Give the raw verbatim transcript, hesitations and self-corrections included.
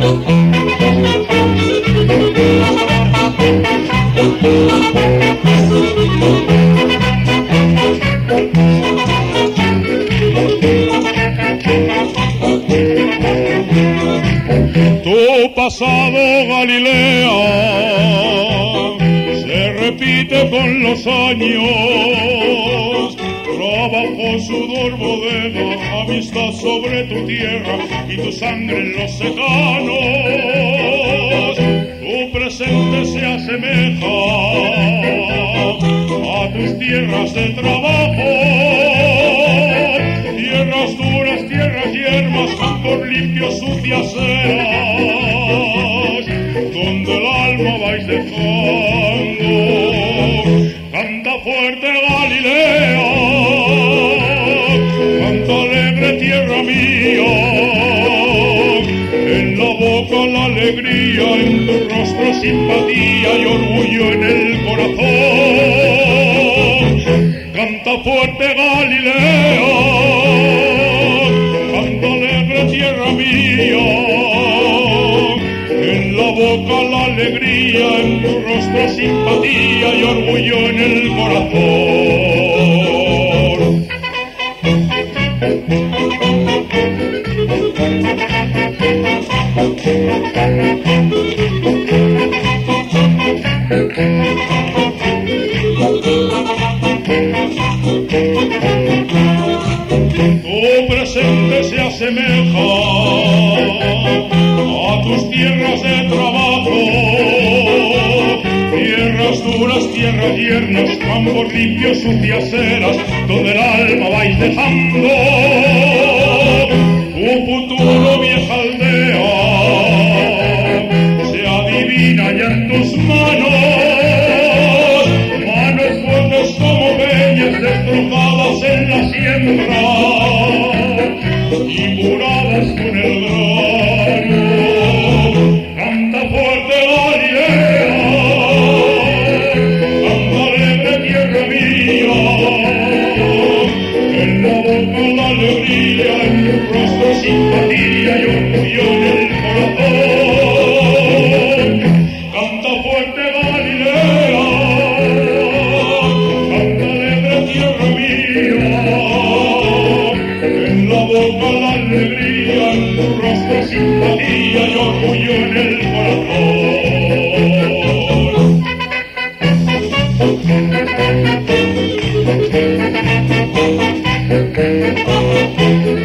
Tu pasado, Galilea, se repite con los años. Trabajo, sudor, bodega, amistad sobre tu tierra y tu sangre en los secanos. Tu presente se asemeja a tus tierras de trabajo. Tierras duras, tierras yermas, campos limpios, sucias eras, donde el alma vais dejando. Canta fuerte, Galilea, canta alegre, tierra mía, en la boca la alegría, en tu rostro simpatía y orgullo en el corazón. Canta fuerte, Galilea, canta alegre, tierra mía, en la boca la alegría, en tu rostro simpatía y orgullo en el corazón. Tu presente se asemeja a tus tierras de trabajo, tierras duras, tierras yernas, campos limpios, sucias eras, donde el alma vais dejando. Un futuro, vieja aldea, se adivina ya en tus manos, manos fuertes como peñas destrozadas en la siembra y muradas con el grano. Canta fuerte, Galilea, canta alegre, tierra mía, en la boca la alegría, en tu rostro simpatía y orgullo en el corazón. Canta fuerte, Galilea, canta alegre, tierra mía, en la boca la alegría, en tu rostro simpatía y orgullo en el corazón.